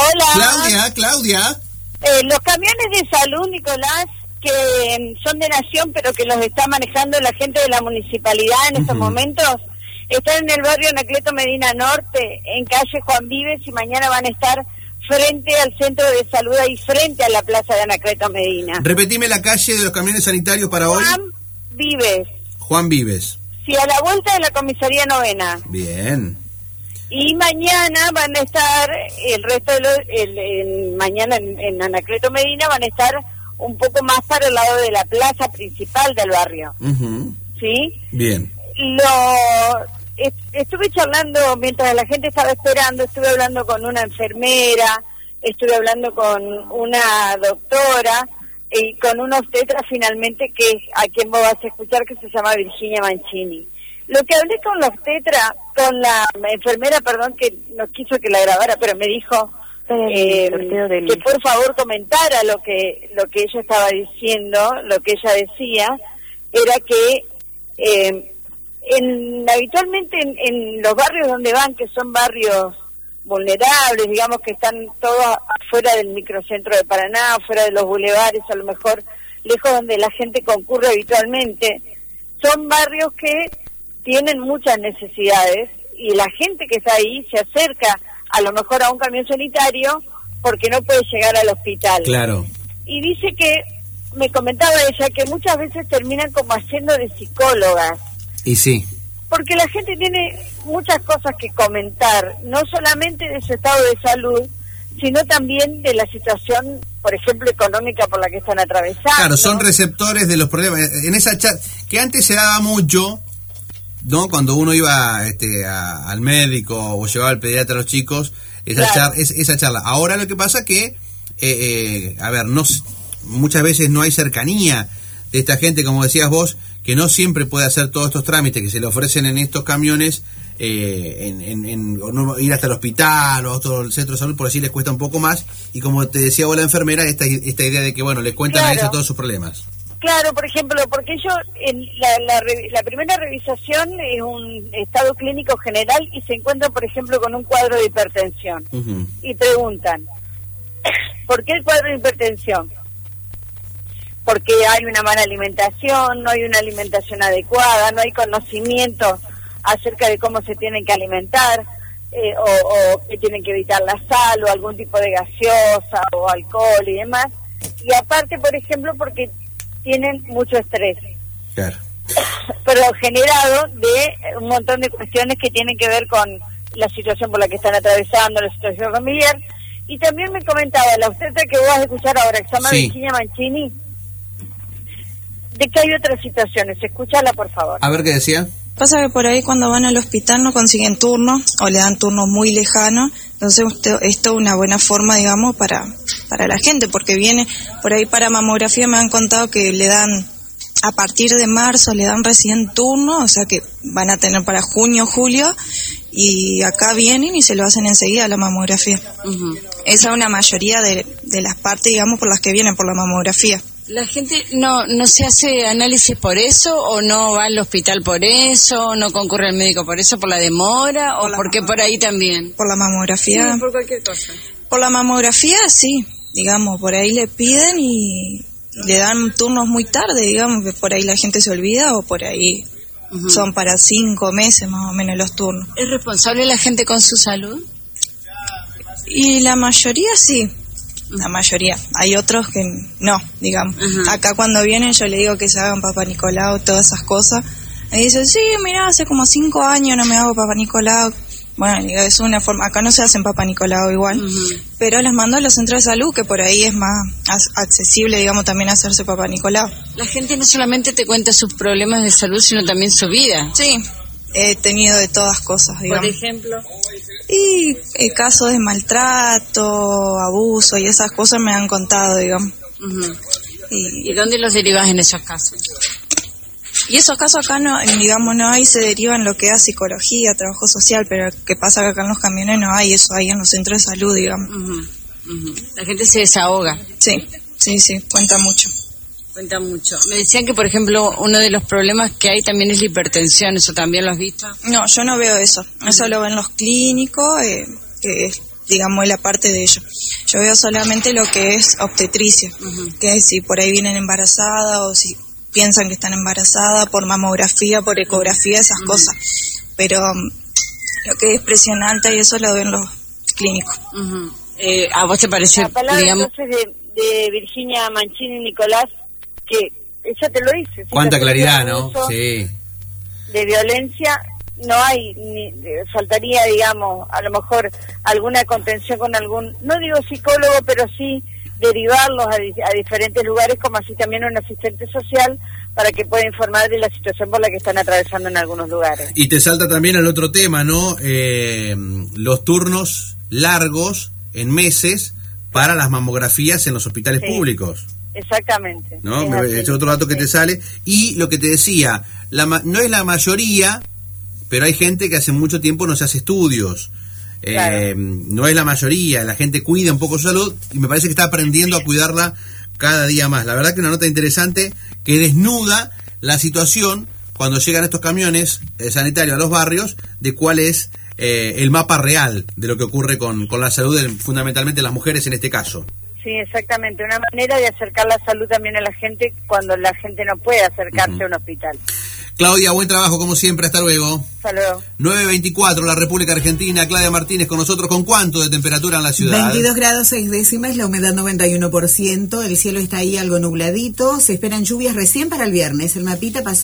Hola. Claudia. Los camiones de salud, Nicolás, que son de Nación, pero que los está manejando la gente de la municipalidad en estos momentos, están en el barrio Anacleto Medina Norte, en calle Juan Vives, y mañana van a estar frente al centro de salud, ahí frente a la plaza de Anacleto Medina. Repetime la calle de los camiones sanitarios para hoy. Juan Vives. Sí, a la vuelta de la comisaría 9. Bien. Y mañana van a estar, el resto de mañana en Anacleto Medina van a estar un poco más para el lado de la plaza principal del barrio. ¿Sí? Bien. Estuve charlando mientras la gente estaba esperando, estuve hablando con una enfermera, estuve hablando con una doctora y con una obstetra finalmente, que a quien vos vas a escuchar, que se llama Virginia Mancini. Lo que hablé con la obstetra, con la enfermera, perdón, que no quiso que la grabara, pero me dijo que por favor comentara lo que ella estaba diciendo, lo que ella decía, era que habitualmente en los barrios donde van, que son barrios vulnerables, digamos que están todos afuera del microcentro de Paraná, afuera de los bulevares, a lo mejor lejos donde la gente concurre habitualmente, son barrios que tienen muchas necesidades y la gente que está ahí se acerca a lo mejor a un camión sanitario porque no puede llegar al hospital. Claro. Y dice que, me comentaba ella, que muchas veces terminan como haciendo de psicólogas. Y sí. Porque la gente tiene muchas cosas que comentar, no solamente de su estado de salud, sino también de la situación, por ejemplo, económica por la que están atravesando. Claro, son receptores de los problemas. En esa charla, que antes se daba mucho, ¿no? Cuando uno iba al médico o llevaba al pediatra a los chicos, esa charla. Ahora lo que pasa que, muchas veces no hay cercanía de esta gente, como decías vos, que no siempre puede hacer todos estos trámites que se le ofrecen en estos camiones, ir hasta el hospital o a otro centro de salud, por así les cuesta un poco más, y como te decía vos la enfermera, esta idea de que, bueno, les cuentan a ella todos sus problemas. Claro, por ejemplo, porque ellos, en la primera revisación es un estado clínico general y se encuentran, por ejemplo, con un cuadro de hipertensión. Y preguntan, ¿por qué el cuadro de hipertensión? Porque hay una mala alimentación, no hay una alimentación adecuada, no hay conocimiento acerca de cómo se tienen que alimentar, o que tienen que evitar la sal o algún tipo de gaseosa o alcohol y demás. Y aparte, por ejemplo, porque tienen mucho estrés. Claro. Pero generado de un montón de cuestiones que tienen que ver con la situación por la que están atravesando, la situación familiar. Y también me comentaba la obstetra que vos vas a escuchar ahora, que se llama Virginia Mancini, de que hay otras situaciones. Escúchala, por favor. A ver qué decía. Pasa que por ahí cuando van al hospital no consiguen turno o le dan turnos muy lejanos, entonces esto es una buena forma, digamos, para la gente, porque viene por ahí para mamografía, me han contado que le dan, a partir de marzo le dan recién turno, o sea que van a tener para junio, julio, y acá vienen y se lo hacen enseguida la mamografía. Esa es una mayoría de las partes, digamos, por las que vienen por la mamografía. ¿La gente no se hace análisis por eso, o no va al hospital por eso, no concurre al médico por eso, por la demora, o porque por ahí también? Por la mamografía. Sí, por cualquier cosa. Por la mamografía, sí, digamos, por ahí le piden y le dan turnos muy tarde, digamos, que por ahí la gente se olvida, o por ahí son para 5 meses más o menos los turnos. ¿Es responsable la gente con su salud? Y la mayoría sí. La mayoría, hay otros que no, digamos. Acá cuando vienen yo le digo que se hagan Papá Nicolau, todas esas cosas. Me dicen, sí, mira, hace como 5 años no me hago Papá Nicolau. Bueno, digo, es una forma, acá no se hacen Papá Nicolau igual, pero les mando a los centros de salud, que por ahí es más accesible, digamos, también hacerse Papá Nicolau. La gente no solamente te cuenta sus problemas de salud, sino también su vida. Sí, he tenido de todas cosas, digamos. Por ejemplo. Y casos de maltrato, abuso y esas cosas me han contado, digamos. ¿Y dónde los derivas en esos casos? Y esos casos acá no, digamos, no hay, se derivan lo que es psicología, trabajo social, pero ¿qué pasa? Que acá en los camiones no hay eso, hay en los centros de salud, digamos. La gente se desahoga. Sí, cuenta mucho. Cuenta mucho. Me decían que, por ejemplo, uno de los problemas que hay también es la hipertensión. ¿Eso también lo has visto? No, yo no veo eso. Eso lo ven los clínicos, que digamos, es la parte de ellos. Yo veo solamente lo que es obstetricia, que es si por ahí vienen embarazadas o si piensan que están embarazadas por mamografía, por ecografía, esas cosas. Pero lo que es presión alta y eso lo ven los clínicos. ¿A vos te parece, la palabra, digamos, entonces de Virginia Mancini Nicolás, que ella te lo dice? Cuánta claridad, ¿no? Sí. De violencia no hay, faltaría, digamos, a lo mejor alguna contención con algún, no digo psicólogo, pero sí derivarlos a diferentes lugares, como así también un asistente social, para que pueda informar de la situación por la que están atravesando en algunos lugares. Y te salta también al otro tema, ¿no? Los turnos largos en meses para las mamografías en los hospitales públicos. Exactamente. ¿No? Es otro dato que te sale. Y lo que te decía, no es la mayoría, pero hay gente que hace mucho tiempo no se hace estudios. Claro. No es la mayoría, la gente cuida un poco su salud y me parece que está aprendiendo a cuidarla cada día más. La verdad que una nota interesante que desnuda la situación cuando llegan estos camiones sanitarios a los barrios, de cuál es el mapa real de lo que ocurre con la salud, fundamentalmente las mujeres en este caso. Sí, exactamente, una manera de acercar la salud también a la gente cuando la gente no puede acercarse a un hospital. Claudia, buen trabajo como siempre, hasta luego. Hasta luego. 9:24, la República Argentina. Claudia Martínez con nosotros. ¿Con cuánto de temperatura en la ciudad? 22 grados 6 décimas, la humedad 91%, el cielo está ahí algo nubladito, se esperan lluvias recién para el viernes, el mapita pasó.